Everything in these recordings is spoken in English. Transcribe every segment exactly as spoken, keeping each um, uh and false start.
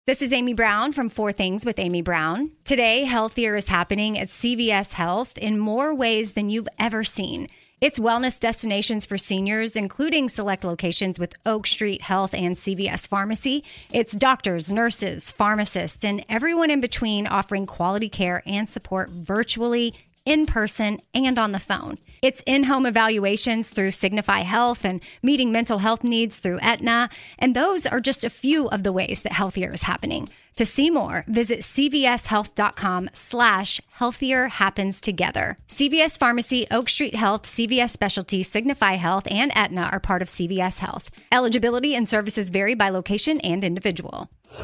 This is Amy Brown from Four Things with Amy Brown. Today, healthier is happening at C V S Health in more ways than you've ever seen. It's wellness destinations for seniors, including select locations with Oak Street Health and C V S Pharmacy. It's doctors, nurses, pharmacists, and everyone in between offering quality care and support virtually, in person, and on the phone. It's in-home evaluations through Signify Health and meeting mental health needs through Aetna. And those are just a few of the ways that healthier is happening. To see more, visit cvshealth.com slash healthier happens together. C V S Pharmacy, Oak Street Health, C V S Specialty, Signify Health, and Aetna are part of C V S Health. Eligibility and services vary by location and individual.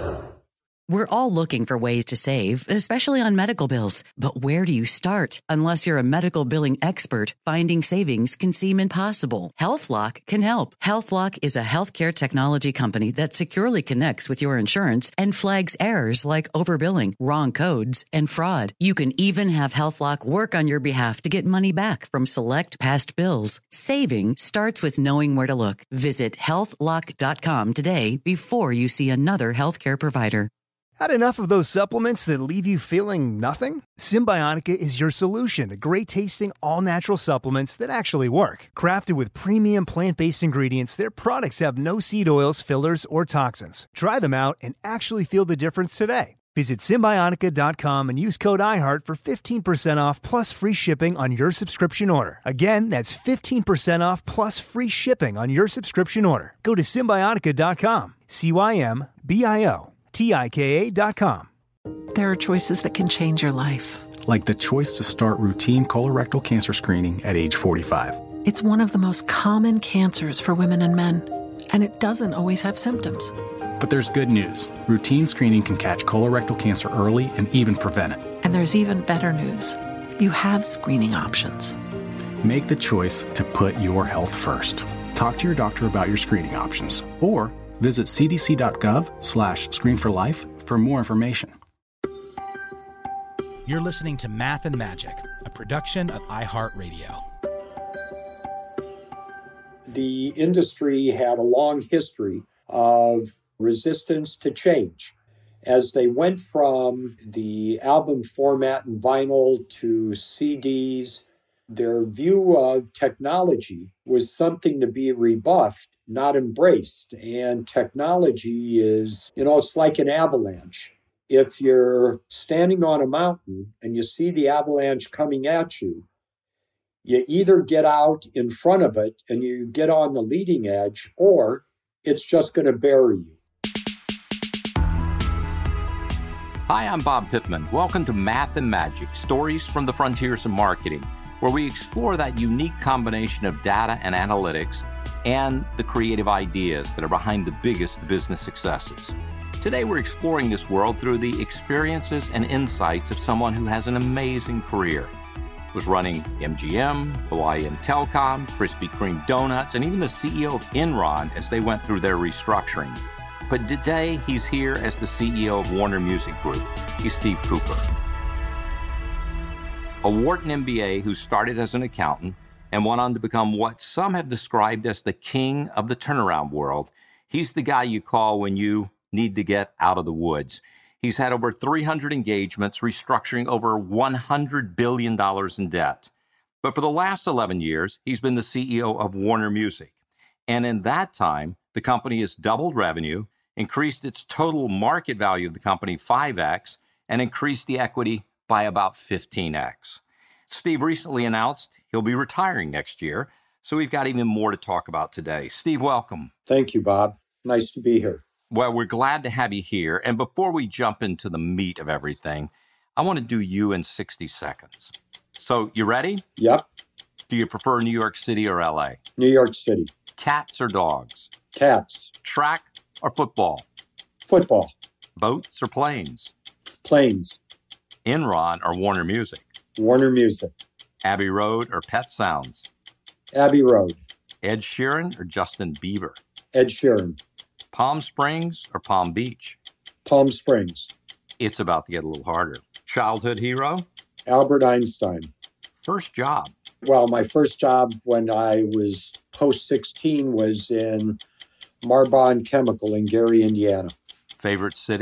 We're all looking for ways to save, especially on medical bills. But where do you start? Unless you're a medical billing expert, finding savings can seem impossible. HealthLock can help. HealthLock is a healthcare technology company that securely connects with your insurance and flags errors like overbilling, wrong codes, and fraud. You can even have HealthLock work on your behalf to get money back from select past bills. Saving starts with knowing where to look. Visit health lock dot com today before you see another healthcare provider. Had enough of those supplements that leave you feeling nothing? Symbiotica is your solution to great-tasting, all-natural supplements that actually work. Crafted with premium plant-based ingredients, their products have no seed oils, fillers, or toxins. Try them out and actually feel the difference today. Visit Symbiotica dot com and use code iHeart for fifteen percent off plus free shipping on your subscription order. Again, that's fifteen percent off plus free shipping on your subscription order. Go to Symbiotica dot com. C Y M B I O. T I K A dot com. There are choices that can change your life. Like the choice to start routine colorectal cancer screening at age forty-five. It's one of the most common cancers for women and men, and it doesn't always have symptoms. But there's good news. Routine screening can catch colorectal cancer early and even prevent it. And there's even better news. You have screening options. Make the choice to put your health first. Talk to your doctor about your screening options, or visit cdc.gov slash screen for life for more information. You're listening to Math and Magic, a production of iHeartRadio. The industry had a long history of resistance to change. As they went from the album format and vinyl to C Ds, their view of technology was something to be rebuffed, not embraced. And technology is, you know, it's like an avalanche. If you're standing on a mountain and you see the avalanche coming at you, you either get out in front of it and you get on the leading edge, or it's just going to bury you. Hi, I'm Bob Pittman. Welcome to Math and Magic, Stories from the Frontiers of Marketing, where we explore that unique combination of data and analytics and the creative ideas that are behind the biggest business successes. Today, we're exploring this world through the experiences and insights of someone who has an amazing career. Was running M G M, Hawaiian Telcom, Krispy Kreme Donuts, and even the C E O of Enron as they went through their restructuring. But today, he's here as the C E O of Warner Music Group. He's Steve Cooper. A Wharton M B A who started as an accountant and went on to become what some have described as the king of the turnaround world. He's the guy you call when you need to get out of the woods. He's had over three hundred engagements, restructuring over one hundred billion dollars in debt. But for the last eleven years, he's been the C E O of Warner Music. And in that time, the company has doubled revenue, increased its total market value of the company five x, and increased the equity by about fifteen x. Steve recently announced he'll be retiring next year, so we've got even more to talk about today. Steve, welcome. Thank you, Bob. Nice to be here. Well, we're glad to have you here. And before we jump into the meat of everything, I want to do you in sixty seconds. So, you ready? Yep. Do you prefer New York City or L A? New York City. Cats or dogs? Cats. Track or football? Football. Boats or planes? Planes. Enron or Warner Music? Warner Music. Abbey Road or Pet Sounds? Abbey Road. Ed Sheeran or Justin Bieber? Ed Sheeran. Palm Springs or Palm Beach? Palm Springs. It's about to get a little harder. Childhood hero? Albert Einstein. First job? Well, my first job when I was post sixteen was in Marbon Chemical in Gary, Indiana. Favorite city?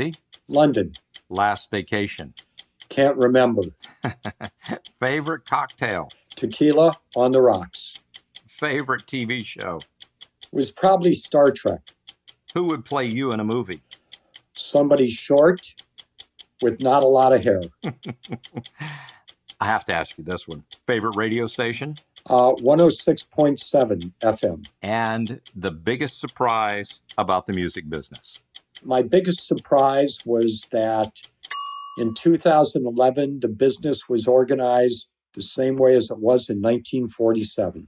London. Last vacation. Can't remember. Favorite cocktail. Tequila on the rocks. Favorite T V show. Was probably Star Trek. Who would play you in a movie? Somebody short with not a lot of hair. I have to ask you this one. Favorite radio station? Uh, one oh six point seven F M. And the biggest surprise about the music business? My biggest surprise was that in two thousand eleven, the business was organized the same way as it was in nineteen forty-seven.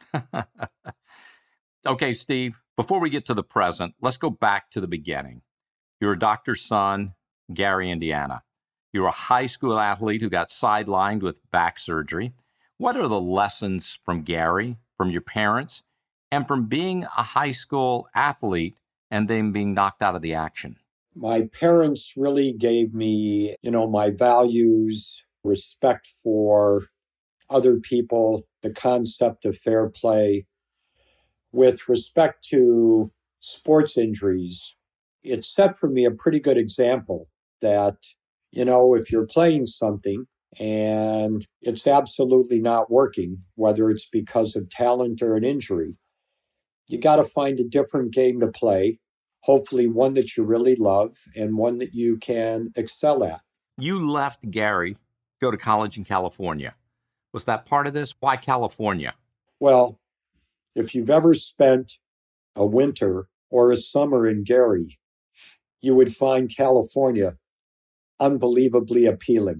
Okay, Steve, before we get to the present, let's go back to the beginning. You're a doctor's son, Gary, Indiana. You're a high school athlete who got sidelined with back surgery. What are the lessons from Gary, from your parents, and from being a high school athlete and then being knocked out of the action? My parents really gave me, you know, my values, respect for other people, the concept of fair play. With respect to sports injuries, it set for me a pretty good example that, you know, if you're playing something and it's absolutely not working, whether it's because of talent or an injury, you got to find a different game to play, hopefully one that you really love and one that you can excel at. You left Gary, go to college in California. Was that part of this? Why California? Well, if you've ever spent a winter or a summer in Gary, you would find California unbelievably appealing.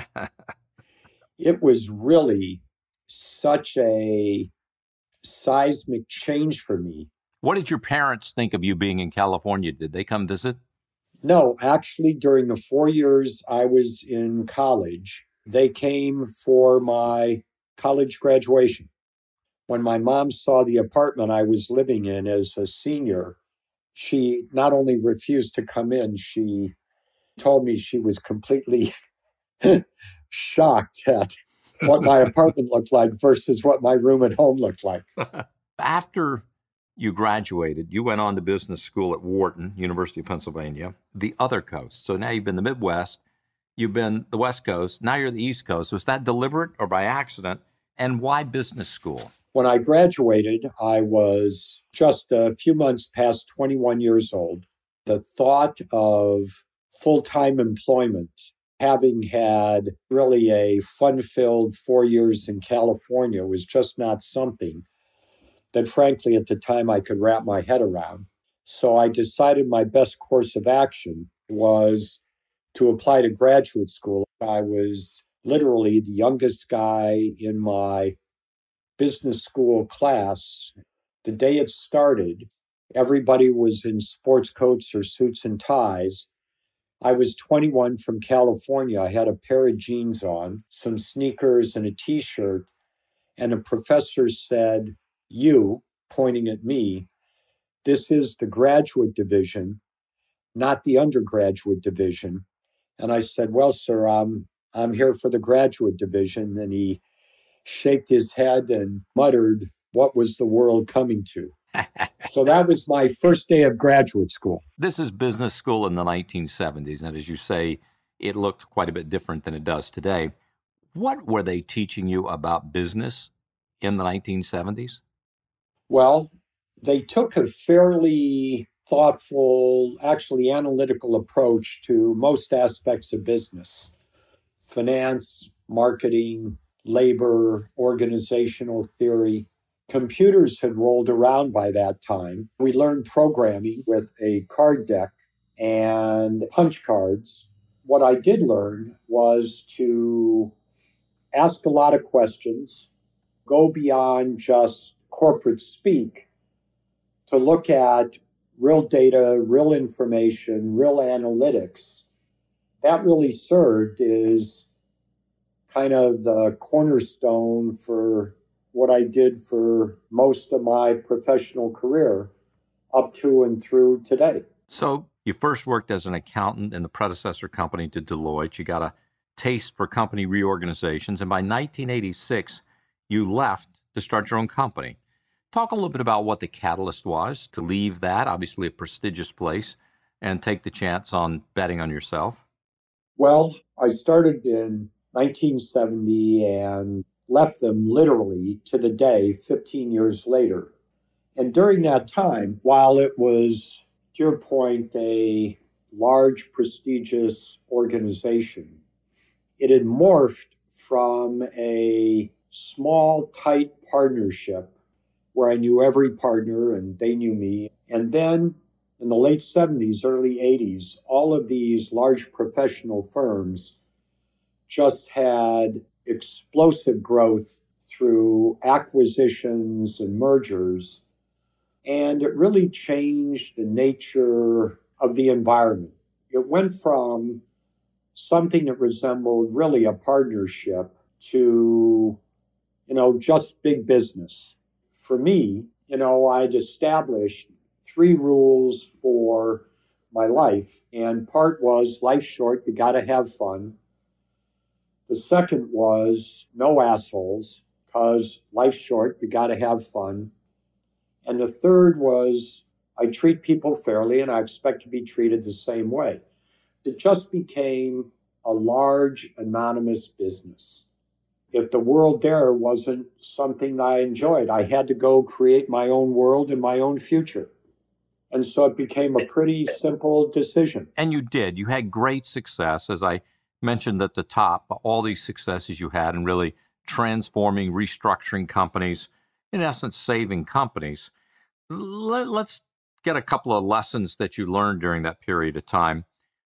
It was really such a seismic change for me. What did your parents think of you being in California? Did they come visit? No, actually, during the four years I was in college, they came for my college graduation. When my mom saw the apartment I was living in as a senior, she not only refused to come in, she told me she was completely shocked at what my apartment looked like versus what my room at home looked like. After you graduated, you went on to business school at Wharton, University of Pennsylvania, the other coast. So now you've been the Midwest, you've been the West Coast, now you're the East Coast. Was that deliberate or by accident? And why business school? When I graduated, I was just a few months past twenty-one years old. The thought of full-time employment, having had really a fun-filled four years in California, was just not something that, frankly, at the time I could wrap my head around. So I decided my best course of action was to apply to graduate school. I was literally the youngest guy in my business school class. The day it started, everybody was in sports coats or suits and ties. I was twenty-one from California. I had a pair of jeans on, some sneakers and a t-shirt. And a professor said, "You," pointing at me, "this is the graduate division, not the undergraduate division." And I said, "Well, sir, I'm, I'm here for the graduate division." And he shaked his head and muttered, "What was the world coming to?" So that was my first day of graduate school. This is business school in the nineteen seventies. And as you say, it looked quite a bit different than it does today. What were they teaching you about business in the nineteen seventies? Well, they took a fairly thoughtful, actually analytical approach to most aspects of business. Finance, marketing, labor, organizational theory. Computers had rolled around by that time. We learned programming with a card deck and punch cards. What I did learn was to ask a lot of questions, go beyond just corporate speak, to look at real data, real information, real analytics. That really served as kind of the cornerstone for what I did for most of my professional career up to and through today. So you first worked as an accountant in the predecessor company to Deloitte. You got a taste for company reorganizations. And by nineteen eighty-six, you left to start your own company. Talk a little bit about what the catalyst was to leave that, obviously a prestigious place, and take the chance on betting on yourself? Well, I started in nineteen seventy and left them literally to the day fifteen years later. And during that time, while it was, to your point, a large, prestigious organization, it had morphed from a small, tight partnership where I knew every partner and they knew me. And then in the late seventies, early eighties, all of these large professional firms just had explosive growth through acquisitions and mergers. And it really changed the nature of the environment. It went from something that resembled really a partnership to, you know, just big business. For me, you know, I'd established three rules for my life. And part was life's short, you got to have fun. The second was no assholes, because life's short, you got to have fun. And the third was I treat people fairly and I expect to be treated the same way. It just became a large anonymous business. If the world there wasn't something I enjoyed, I had to go create my own world and my own future. And so it became a pretty simple decision. And you did. You had great success, as I mentioned at the top, all these successes you had in really transforming, restructuring companies, in essence, saving companies. Let's get a couple of lessons that you learned during that period of time.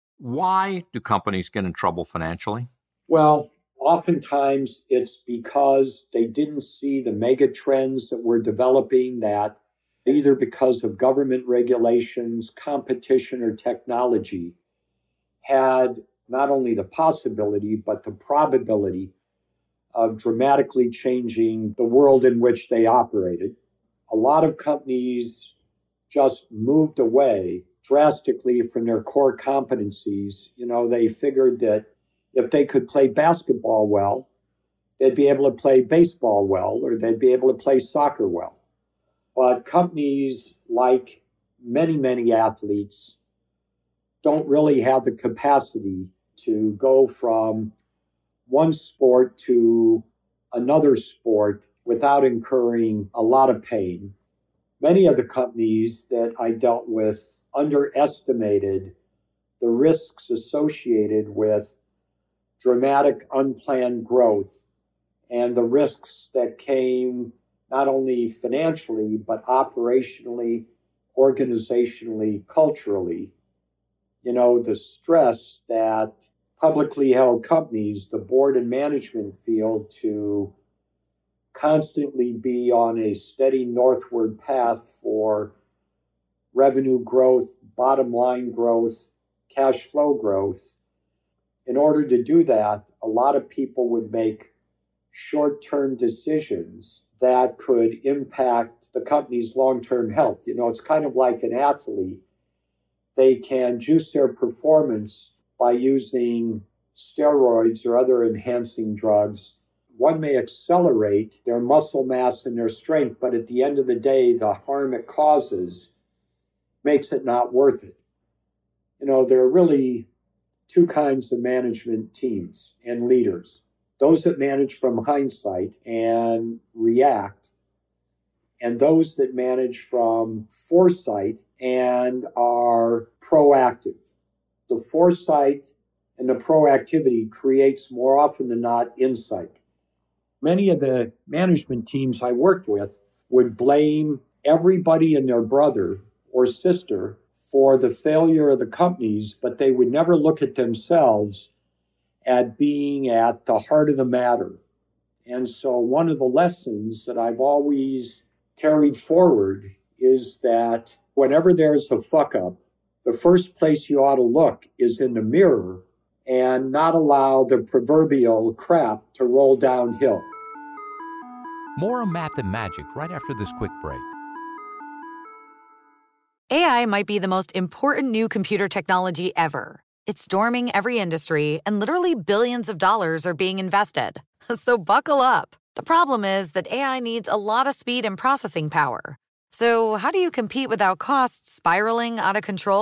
Why do companies get in trouble financially? Well, oftentimes it's because they didn't see the mega trends that were developing, that either because of government regulations, competition, or technology had not only the possibility, but the probability of dramatically changing the world in which they operated. A lot of companies just moved away drastically from their core competencies. You know, they figured that if they could play basketball well, they'd be able to play baseball well, or they'd be able to play soccer well. But companies, like many, many athletes, don't really have the capacity to go from one sport to another sport without incurring a lot of pain. Many of the companies that I dealt with underestimated the risks associated with dramatic unplanned growth and the risks that came not only financially, but operationally, organizationally, culturally. You know, the stress that publicly held companies, the board and management feel to constantly be on a steady northward path for revenue growth, bottom line growth, cash flow growth. In order to do that, a lot of people would make short-term decisions that could impact the company's long-term health. You know, it's kind of like an athlete. They can juice their performance by using steroids or other enhancing drugs. One may accelerate their muscle mass and their strength, but at the end of the day, the harm it causes makes it not worth it. You know, there are really two kinds of management teams and leaders. Those that manage from hindsight and react, and those that manage from foresight and are proactive. The foresight and the proactivity creates more often than not insight. Many of the management teams I worked with would blame everybody and their brother or sister for the failure of the companies, but they would never look at themselves at being at the heart of the matter. And so one of the lessons that I've always carried forward is that whenever there's a fuck up, the first place you ought to look is in the mirror and not allow the proverbial crap to roll downhill. More on Math and Magic right after this quick break. A I might be the most important new computer technology ever. It's storming every industry, and literally billions of dollars are being invested. So buckle up. The problem is that A I needs a lot of speed and processing power. So how do you compete without costs spiraling out of control?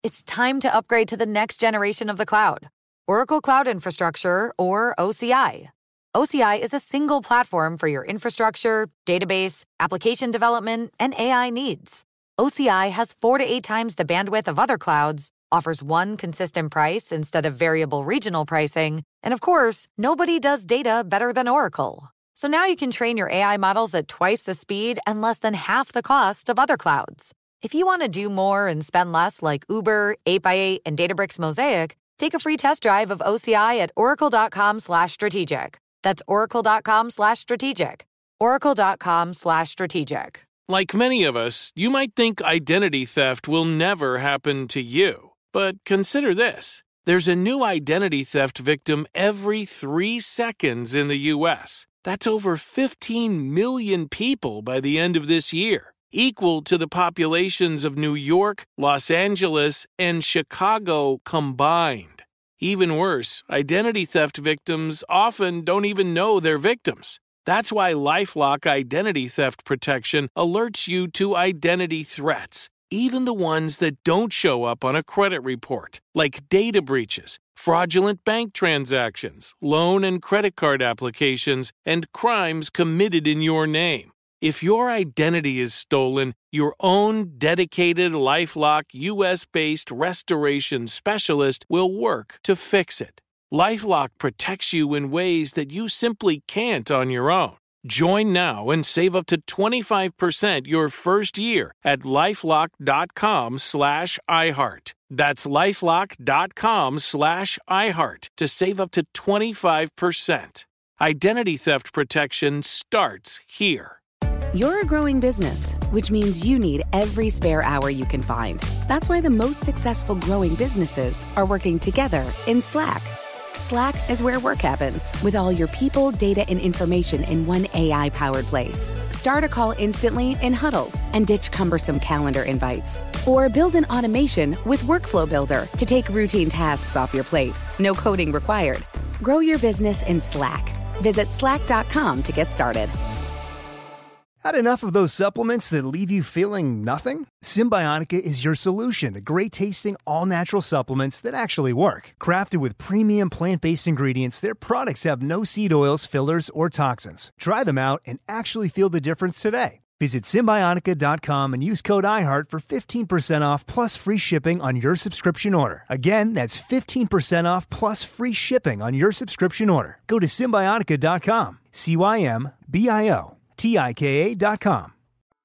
It's time to upgrade to the next generation of the cloud. Oracle Cloud Infrastructure, or O C I. O C I is a single platform for your infrastructure, database, application development, and A I needs. O C I has four to eight times the bandwidth of other clouds, offers one consistent price instead of variable regional pricing, and of course, nobody does data better than Oracle. So now you can train your A I models at twice the speed and less than half the cost of other clouds. If you want to do more and spend less like Uber, eight by eight, and Databricks Mosaic, take a free test drive of O C I at oracle.com slash strategic. That's oracle.com slash strategic. oracle.com slash strategic. Like many of us, you might think identity theft will never happen to you. But consider this. There's a new identity theft victim every three seconds in the U S. That's over fifteen million people by the end of this year, equal to the populations of New York, Los Angeles, and Chicago combined. Even worse, identity theft victims often don't even know they're victims. That's why LifeLock Identity Theft Protection alerts you to identity threats, even the ones that don't show up on a credit report, like data breaches, fraudulent bank transactions, loan and credit card applications, and crimes committed in your name. If your identity is stolen, your own dedicated LifeLock U S-based restoration specialist will work to fix it. LifeLock protects you in ways that you simply can't on your own. Join now and save up to twenty-five percent your first year at lifelock.com slash iHeart. That's lifelock.com slash iHeart to save up to twenty-five percent. Identity theft protection starts here. You're a growing business, which means you need every spare hour you can find. That's why the most successful growing businesses are working together in Slack. Slack is where work happens, with all your people, data, and information in one A I-powered place. Start a call instantly in huddles and ditch cumbersome calendar invites. Or build an automation with Workflow Builder to take routine tasks off your plate. No coding required. Grow your business in Slack. Visit slack dot com to get started. Had enough of those supplements that leave you feeling nothing? Symbiotica is your solution to great-tasting, all-natural supplements that actually work. Crafted with premium plant-based ingredients, their products have no seed oils, fillers, or toxins. Try them out and actually feel the difference today. Visit Symbiotica dot com and use code iHeart for fifteen percent off plus free shipping on your subscription order. Again, that's fifteen percent off plus free shipping on your subscription order. Go to Symbiotica dot com. C Y M B I O T I K A dot com.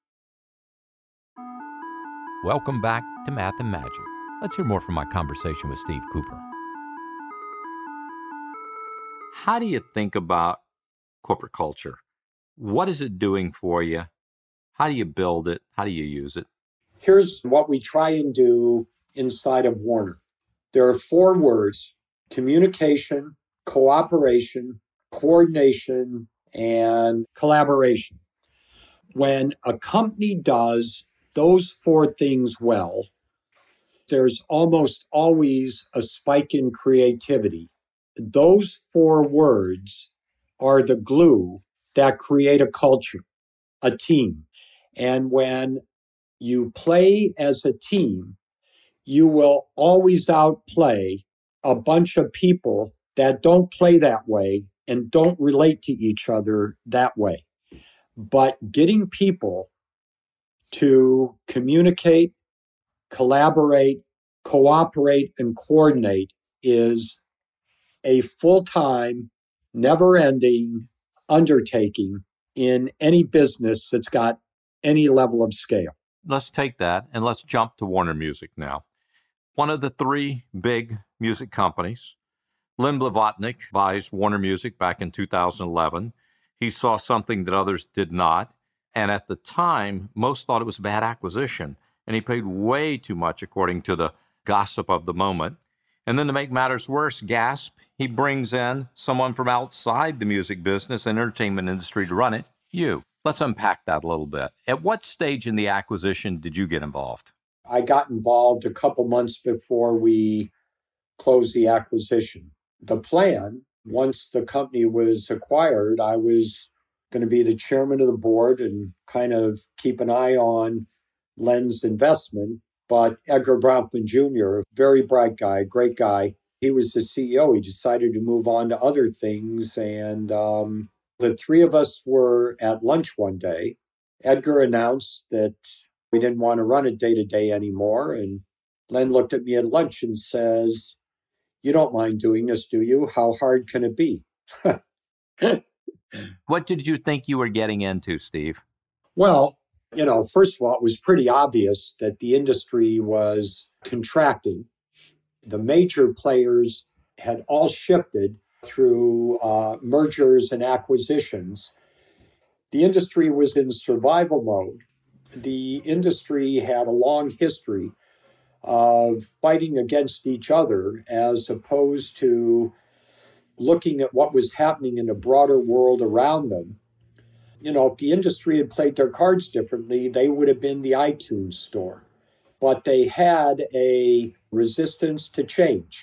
Welcome back to Math and Magic. Let's hear more from my conversation with Steve Cooper. How do you think about corporate culture? What is it doing for you? How do you build it? How do you use it? Here's what we try and do inside of Warner. There are four words: communication, cooperation, coordination, and collaboration. When a company does those four things well, there's almost always a spike in creativity. Those four words are the glue that create a culture, a team. And when you play as a team, you will always outplay a bunch of people that don't play that way and don't relate to each other that way. But getting people to communicate, collaborate, cooperate, and coordinate is a full-time, never-ending undertaking in any business that's got any level of scale. Let's take that and let's jump to Warner Music now. One of the three big music companies. Len Blavatnik buys Warner Music back in two thousand eleven. He saw something that others did not. And at the time, most thought it was a bad acquisition. And he paid way too much, according to the gossip of the moment. And then to make matters worse, gasp, he brings in someone from outside the music business and entertainment industry to run it, you. Let's unpack that a little bit. At what stage in the acquisition did you get involved? I got involved a couple months before we closed the acquisition. The plan, once the company was acquired, I was going to be the chairman of the board and kind of keep an eye on Len's investment. But Edgar Bronfman Junior, very bright guy, great guy. He was the C E O. He decided to move on to other things. And um, the three of us were at lunch one day. Edgar announced that we didn't want to run it day to day anymore. And Len looked at me at lunch and says, "You don't mind doing this, do you? How hard can it be?" What did you think you were getting into, Steve? Well, you know, first of all, it was pretty obvious that the industry was contracting. The major players had all shifted through uh, mergers and acquisitions. The industry was in survival mode. The industry had a long history of fighting against each other as opposed to looking at what was happening in the broader world around them. You know, if the industry had played their cards differently, they would have been the iTunes store. But they had a resistance to change.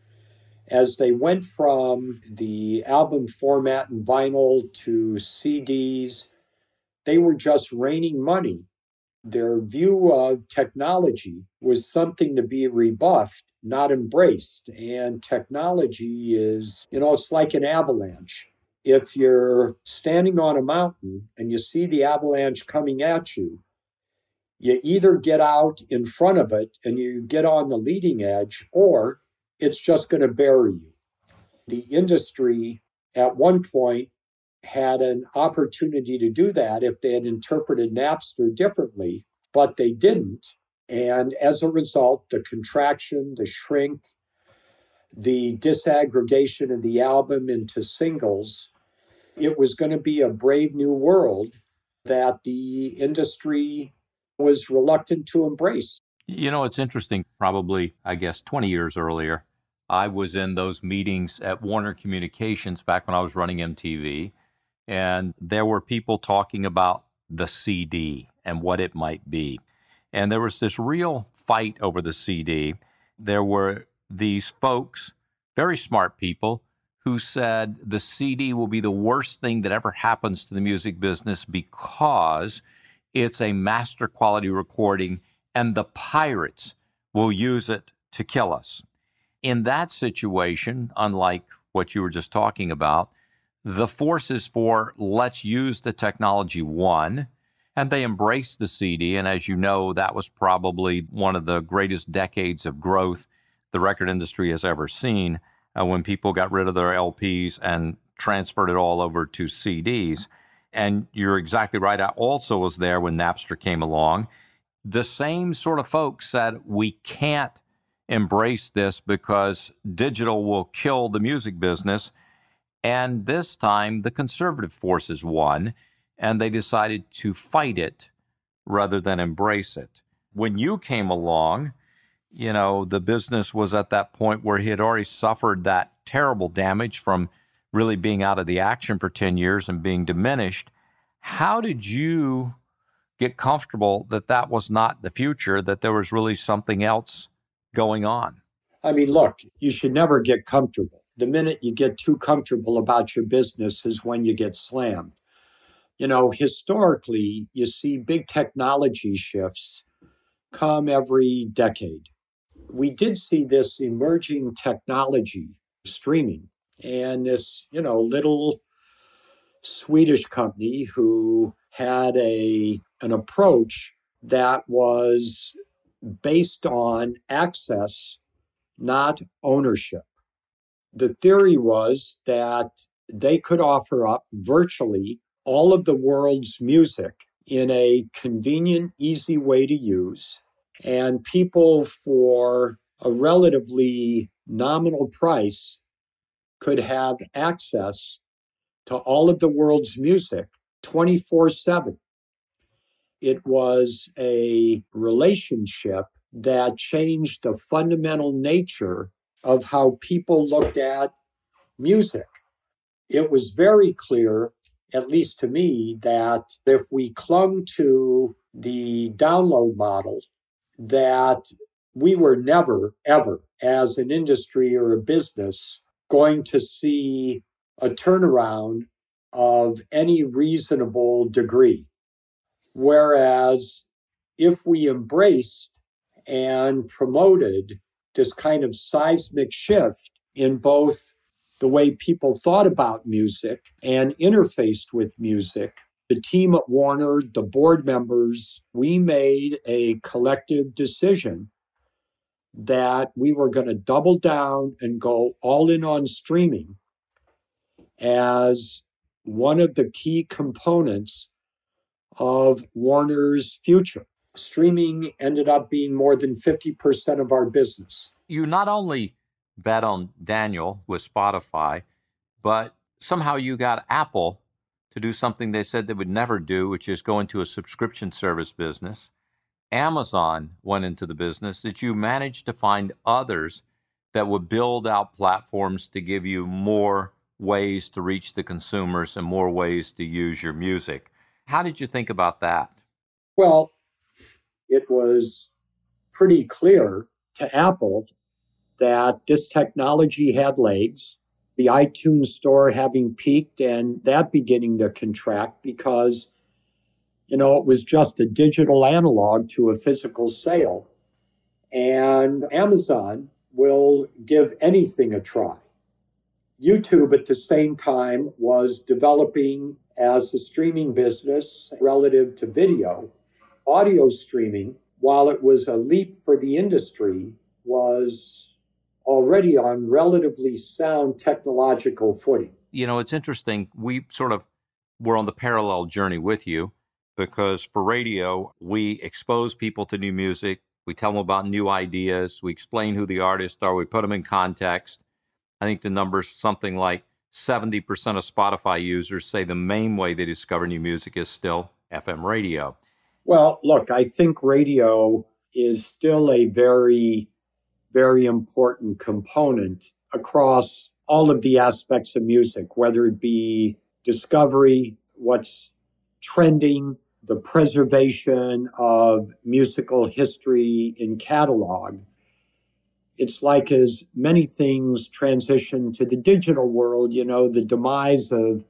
As they went from the album format and vinyl to C Ds, they were just raining money. Their view of technology was something to be rebuffed, not embraced. And technology is, you know, it's like an avalanche. If you're standing on a mountain and you see the avalanche coming at you, you either get out in front of it and you get on the leading edge, or it's just going to bury you. The industry at one point had an opportunity to do that if they had interpreted Napster differently, but they didn't. And as a result, the contraction, the shrink, the disaggregation of the album into singles, it was going to be a brave new world that the industry was reluctant to embrace. You know, it's interesting. Probably, I guess, twenty years earlier, I was in those meetings at Warner Communications back when I was running M T V. And there were people talking about the C D and what it might be. And there was this real fight over the C D. There were these folks, very smart people, who said the C D will be the worst thing that ever happens to the music business because it's a master quality recording and the pirates will use it to kill us. In that situation, unlike what you were just talking about, the forces for let's use the technology won, and they embraced the C D. And as you know, that was probably one of the greatest decades of growth the record industry has ever seen, uh, when people got rid of their L Ps and transferred it all over to C Ds. And you're exactly right. I also was there when Napster came along. The same sort of folks said, we can't embrace this because digital will kill the music business. And this time, the conservative forces won, and they decided to fight it rather than embrace it. When you came along, you know, the business was at that point where he had already suffered that terrible damage from really being out of the action for ten years and being diminished. How did you get comfortable that that was not the future, that there was really something else going on? I mean, look, you should never get comfortable. The minute you get too comfortable about your business is when you get slammed. You know, historically, you see big technology shifts come every decade. We did see this emerging technology, streaming, and this, you know, little Swedish company who had a an approach that was based on access, not ownership. The theory was that they could offer up virtually all of the world's music in a convenient, easy way to use, and people for a relatively nominal price could have access to all of the world's music twenty-four seven. It was a relationship that changed the fundamental nature of how people looked at music. It was very clear, at least to me, that if we clung to the download model, that we were never, ever, as an industry or a business, going to see a turnaround of any reasonable degree. Whereas if we embraced and promoted this kind of seismic shift in both the way people thought about music and interfaced with music. The team at Warner, the board members, we made a collective decision that we were going to double down and go all in on streaming as one of the key components of Warner's future. Streaming ended up being more than fifty percent of our business. You not only bet on Daniel with Spotify, but somehow you got Apple to do something they said they would never do, which is go into a subscription service business. Amazon went into the business. That you managed to find others that would build out platforms to give you more ways to reach the consumers and more ways to use your music. How did you think about that? Well, it was pretty clear to Apple that this technology had legs, the iTunes store having peaked and that beginning to contract because, you know, it was just a digital analog to a physical sale. And Amazon will give anything a try. YouTube at the same time was developing as a streaming business relative to video. Audio streaming, while it was a leap for the industry, was already on relatively sound technological footing. You know, it's interesting. We sort of were on the parallel journey with you because for radio, we expose people to new music. We tell them about new ideas. We explain who the artists are. We put them in context. I think the number's something like seventy percent of Spotify users say the main way they discover new music is still F M radio. Well, look, I think radio is still a very, very important component across all of the aspects of music, whether it be discovery, what's trending, the preservation of musical history in catalog. It's like as many things transition to the digital world, you know, the demise of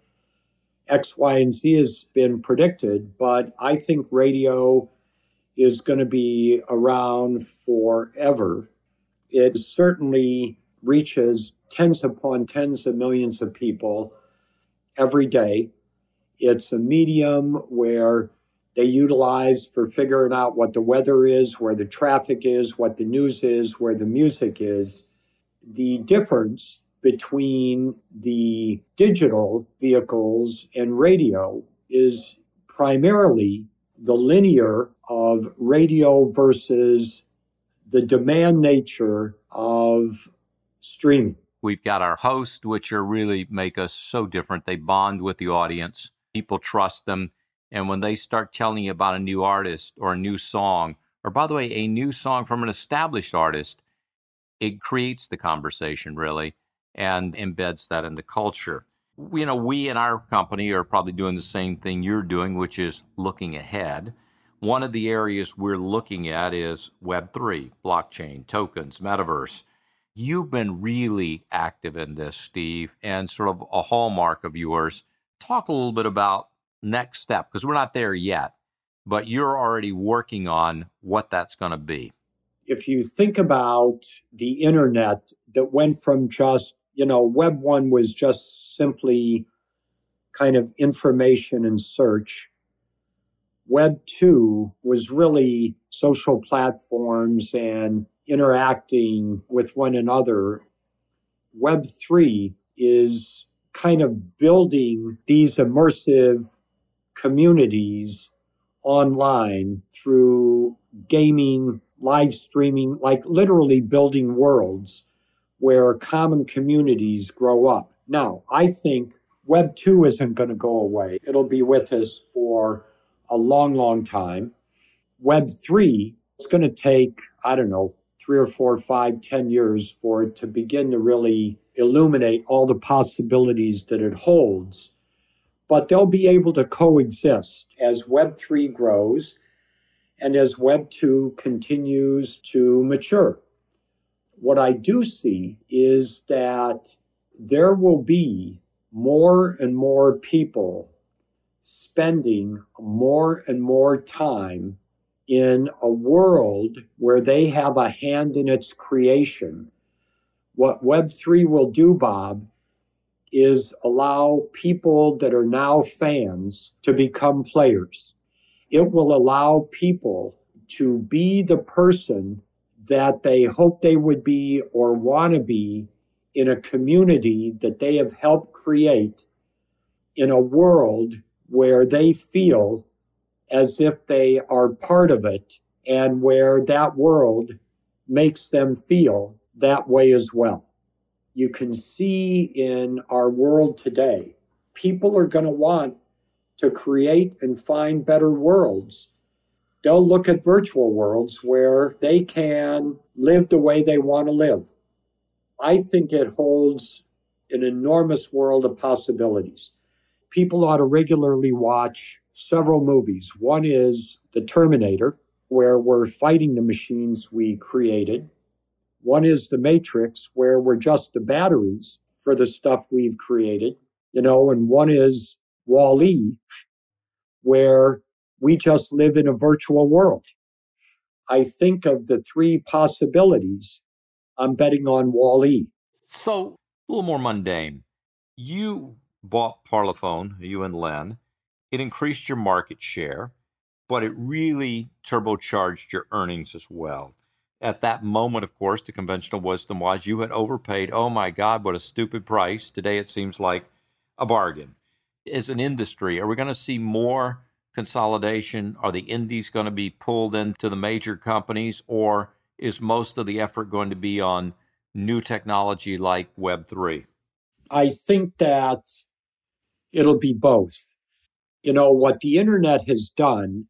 X, Y, and Z has been predicted, but I think radio is going to be around forever. It certainly reaches tens upon tens of millions of people every day. It's a medium where they utilize for figuring out what the weather is, where the traffic is, what the news is, where the music is. The difference between the digital vehicles and radio is primarily the linear of radio versus the demand nature of streaming. We've got our hosts, which are really make us so different. They bond with the audience. People trust them. And when they start telling you about a new artist or a new song, or by the way, a new song from an established artist, it creates the conversation really and embeds that in the culture. You know, we in our company are probably doing the same thing you're doing, which is looking ahead. One of the areas we're looking at is Web three, blockchain, tokens, metaverse. You've been really active in this, Steve, and sort of a hallmark of yours. Talk a little bit about next step, because we're not there yet, but you're already working on what that's going to be. If you think about the internet that went from just, you know, Web one was just simply kind of information and search. Web two was really social platforms and interacting with one another. Web three is kind of building these immersive communities online through gaming, live streaming, like literally building worlds where common communities grow up. Now, I think Web two isn't going to go away. It'll be with us for a long, long time. Web three, it's going to take, I don't know, three or four, five, ten years for it to begin to really illuminate all the possibilities that it holds. But they'll be able to coexist as Web three grows and as Web two continues to mature. What I do see is that there will be more and more people spending more and more time in a world where they have a hand in its creation. What Web three will do, Bob, is allow people that are now fans to become players. It will allow people to be the person that they hope they would be or want to be in a community that they have helped create, in a world where they feel as if they are part of it and where that world makes them feel that way as well. You can see in our world today, people are going to want to create and find better worlds. They'll look at virtual worlds where they can live the way they want to live. I think it holds an enormous world of possibilities. People ought to regularly watch several movies. One is The Terminator, where we're fighting the machines we created. One is The Matrix, where we're just the batteries for the stuff we've created, you know, and one is Wall-E, where we just live in a virtual world. I think of the three possibilities, I'm betting on Wall-E. So, a little more mundane. You bought Parlophone, you and Len. It increased your market share, but it really turbocharged your earnings as well. At that moment, of course, the conventional wisdom was you had overpaid. Oh my God, what a stupid price. Today it seems like a bargain. As an industry, are we going to see more consolidation? Are the indies going to be pulled into the major companies, or is most of the effort going to be on new technology like Web three? I think that it'll be both. You know, what the internet has done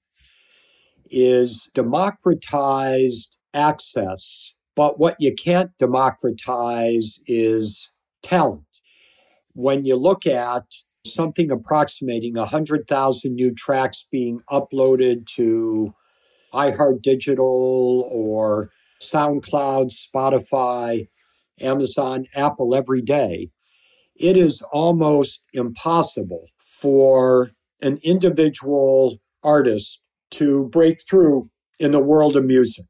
is democratized access, but what you can't democratize is talent. When you look at something approximating one hundred thousand new tracks being uploaded to iHeartDigital or SoundCloud, Spotify, Amazon, Apple every day, it is almost impossible for an individual artist to break through in the world of music.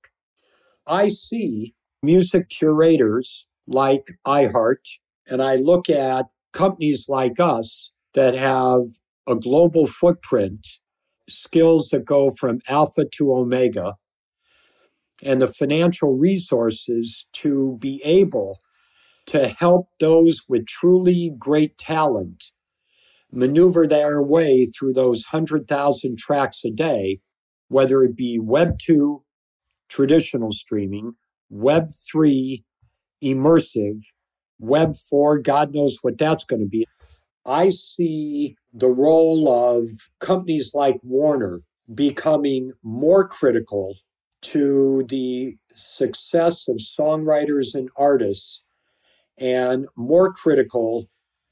I see music curators like iHeart, and I look at companies like us that have a global footprint, skills that go from alpha to omega, and the financial resources to be able to help those with truly great talent maneuver their way through those one hundred thousand tracks a day, whether it be Web two, traditional streaming, Web three, immersive, Web four, God knows what that's going to be. I see the role of companies like Warner becoming more critical to the success of songwriters and artists, and more critical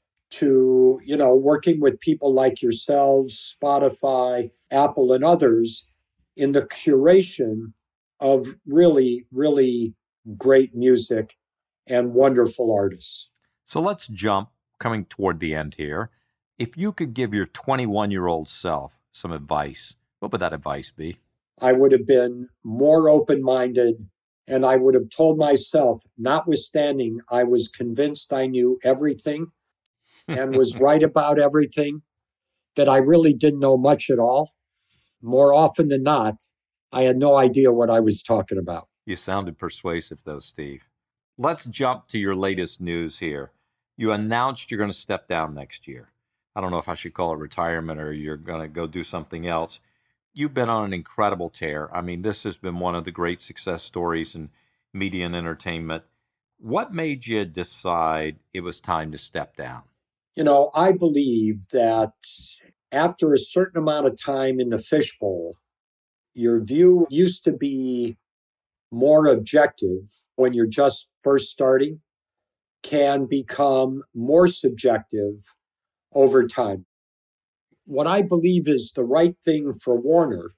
to, you know, working with people like yourselves, Spotify, Apple, and others in the curation of really, really great music and wonderful artists. So let's jump, coming toward the end here. If you could give your twenty-one-year-old self some advice, what would that advice be? I would have been more open-minded, and I would have told myself, notwithstanding I was convinced I knew everything and was right about everything, that I really didn't know much at all. More often than not, I had no idea what I was talking about. You sounded persuasive, though, Steve. Let's jump to your latest news here. You announced you're going to step down next year. I don't know if I should call it retirement or you're going to go do something else. You've been on an incredible tear. I mean, this has been one of the great success stories in media and entertainment. What made you decide it was time to step down? You know, I believe that after a certain amount of time in the fishbowl, your view used to be more objective when you're just first starting, can become more subjective over time. What I believe is the right thing for Warner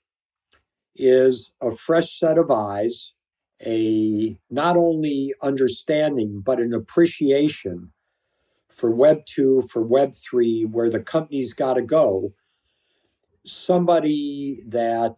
is a fresh set of eyes, a not only understanding, but an appreciation for Web two, for Web three, where the company's got to go. Somebody that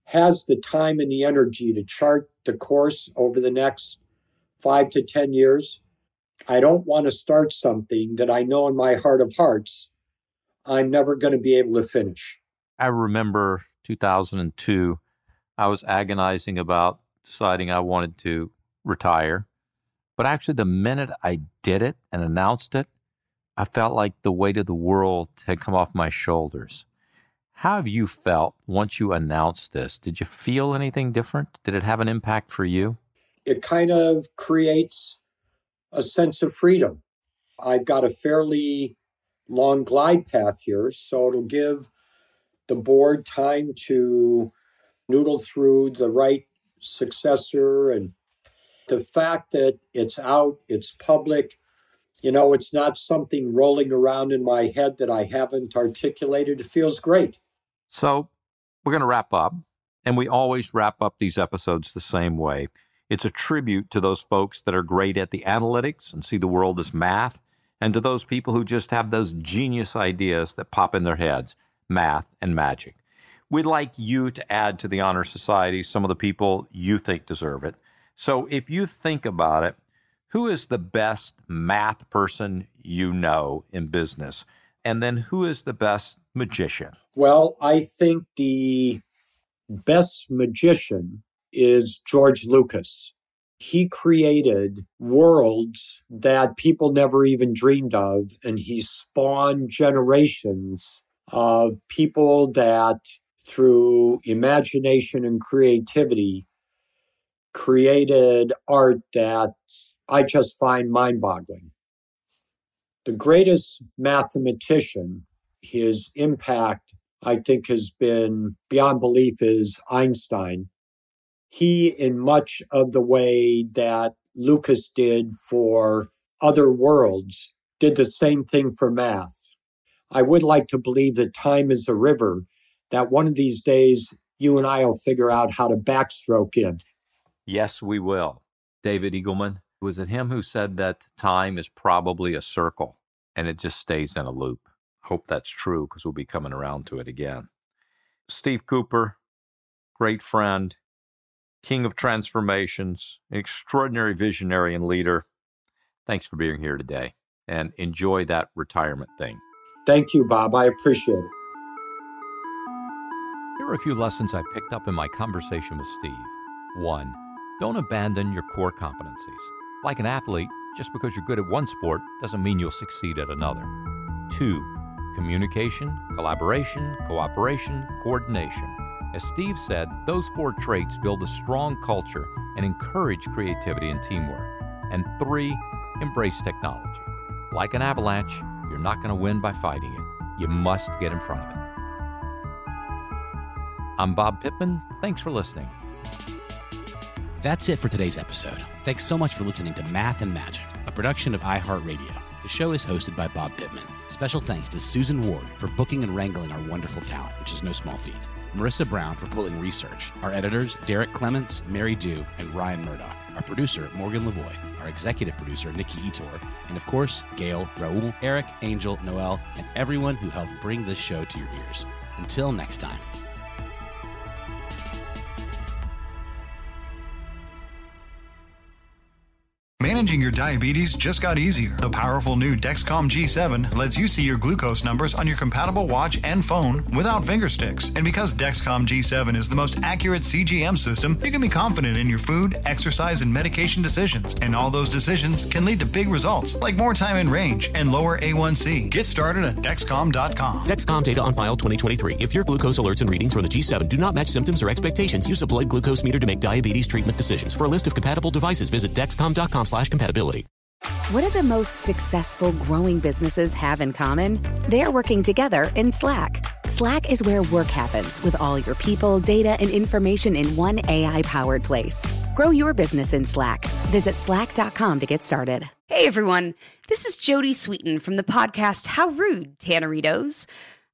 has the time and the energy to chart the course over the next five to ten years, I don't want to start something that I know in my heart of hearts I'm never going to be able to finish. I remember two thousand two, I was agonizing about deciding I wanted to retire. But actually, the minute I did it and announced it, I felt like the weight of the world had come off my shoulders. How have you felt once you announced this? Did you feel anything different? Did it have an impact for you? It kind of creates a sense of freedom. I've got a fairly long glide path here, so it'll give the board time to noodle through the right successor. And the fact that it's out, it's public, you know, it's not something rolling around in my head that I haven't articulated. It feels great. So we're going to wrap up, and we always wrap up these episodes the same way. It's a tribute to those folks that are great at the analytics and see the world as math, and to those people who just have those genius ideas that pop in their heads, math and magic. We'd like you to add to the Honor Society some of the people you think deserve it. So if you think about it, who is the best math person you know in business? And then who is the best magician? Well, I think the best magician is George Lucas. He created worlds that people never even dreamed of, and he spawned generations of people that, through imagination and creativity, created art that I just find mind-boggling. The greatest mathematician, his impact, I think, has been beyond belief, is Einstein. He, in much of the way that Lucas did for other worlds, did the same thing for math. I would like to believe that time is a river, that one of these days you and I will figure out how to backstroke in. Yes, we will. David Eagleman, was it him who said that time is probably a circle and it just stays in a loop? Hope that's true, because we'll be coming around to it again. Steve Cooper, great friend, king of transformations, an extraordinary visionary and leader. Thanks for being here today, and enjoy that retirement thing. Thank you, Bob. I appreciate it. Here are a few lessons I picked up in my conversation with Steve. One, don't abandon your core competencies. Like an athlete, just because you're good at one sport doesn't mean you'll succeed at another. Two, communication, collaboration, cooperation, coordination. As Steve said, those four traits build a strong culture and encourage creativity and teamwork. And three, embrace technology. Like an avalanche, you're not going to win by fighting it. You must get in front of it. I'm Bob Pittman. Thanks for listening. That's it for today's episode. Thanks so much for listening to Math and Magic, a production of iHeartRadio. The show is hosted by Bob Pittman. Special thanks to Susan Ward for booking and wrangling our wonderful talent, which is no small feat. Marissa Brown for pulling research. Our editors, Derek Clements, Mary Dew, and Ryan Murdoch. Our producer, Morgan Lavoie. Our executive producer, Nikki Etor. And of course, Gail, Raul, Eric, Angel, Noel, and everyone who helped bring this show to your ears. Until next time. Managing your diabetes just got easier. The powerful new Dexcom G seven lets you see your glucose numbers on your compatible watch and phone without finger sticks. And because Dexcom G seven is the most accurate C G M system, you can be confident in your food, exercise, and medication decisions. And all those decisions can lead to big results, like more time in range and lower A one C. Get started at Dexcom dot com. Dexcom data on file twenty twenty-three. If your glucose alerts and readings from the G seven do not match symptoms or expectations, use a blood glucose meter to make diabetes treatment decisions. For a list of compatible devices, visit Dexcom dot com slash compatibility. What do the most successful growing businesses have in common? They're working together in Slack. Slack is where work happens, with all your people, data, and information in one A I-powered place. Grow your business in Slack. Visit slack dot com to get started. Hey, everyone. This is Jodie Sweetin from the podcast How Rude, Tanneritos.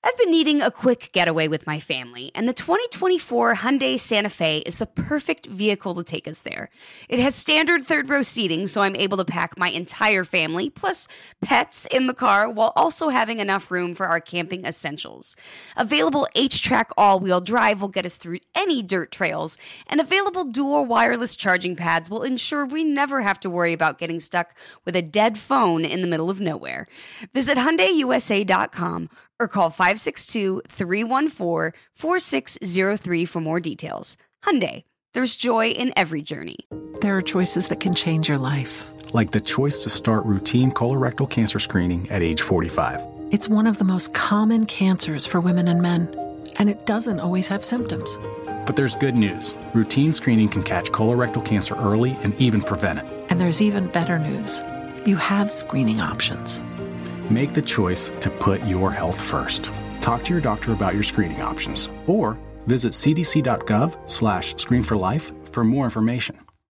I've been needing a quick getaway with my family, and the twenty twenty-four Hyundai Santa Fe is the perfect vehicle to take us there. It has standard third-row seating, so I'm able to pack my entire family, plus pets, in the car, while also having enough room for our camping essentials. Available H-Track all-wheel drive will get us through any dirt trails, and available dual wireless charging pads will ensure we never have to worry about getting stuck with a dead phone in the middle of nowhere. Visit Hyundai U S A dot com or call five six two, three one four, four six zero three for more details. Hyundai, there's joy in every journey. There are choices that can change your life. Like the choice to start routine colorectal cancer screening at age forty-five. It's one of the most common cancers for women and men, and it doesn't always have symptoms. But there's good news. Routine screening can catch colorectal cancer early and even prevent it. And there's even better news. You have screening options. Make the choice to put your health first. Talk to your doctor about your screening options or visit cdc.gov slash screen for life for more information.